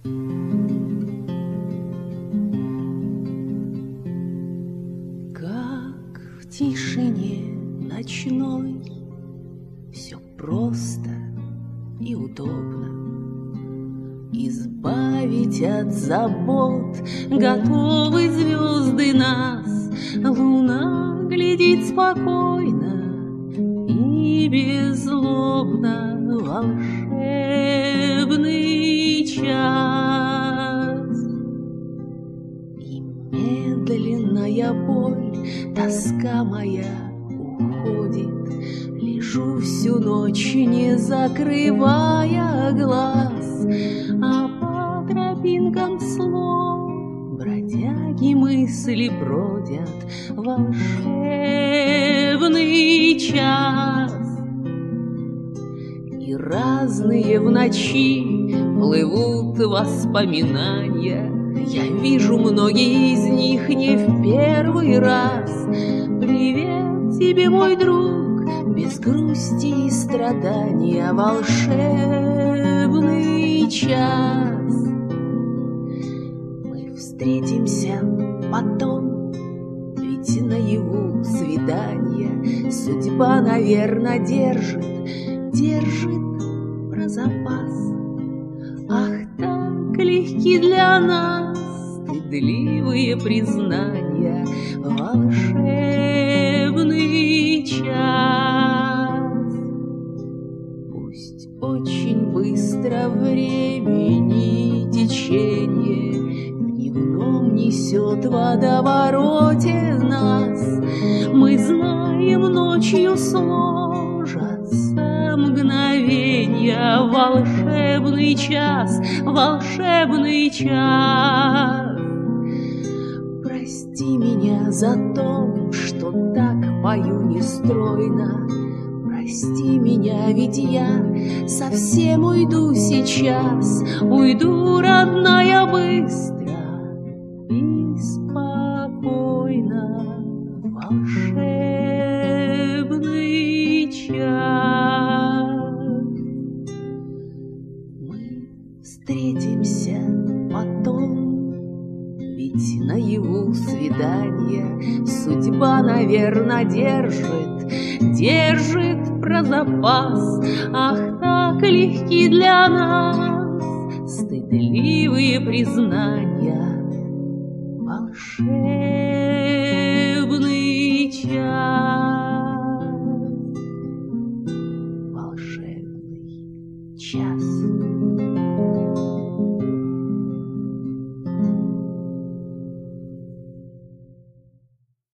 Как в тишине ночной все просто и удобно. Избавить от забот готовы звезды нас. Луна глядит спокойно и беззлобно. Волшебный час. И медленная боль, тоска моя уходит. Лежу всю ночь, не закрывая глаз, а по тропинкам слов бродяги мысли бродят. Волшебный час. И разные в ночи плывут воспоминания. Я вижу многие из них не в первый раз. Привет тебе, мой друг, без грусти и страдания. Волшебный час. Мы встретимся потом, ведь наяву свидание. Судьба, наверно, держит про запас. Ах, так легки для нас стыдливые признания. Волшебный час. Пусть очень быстро времени течение в дневном несет водовороте нас. Мы знаем, ночью сложатся мгновенья. Волшебный час, волшебный час. Прости меня за то, что так пою нестройно. Прости меня, ведь я совсем уйду сейчас. Уйду, родная, быстро и спокойно. Волшебный час. Мы встретимся потом, ведь наяву свидания. Судьба, наверно, держит про запас. Ах, так легки для нас стыдливые признания. Волшебный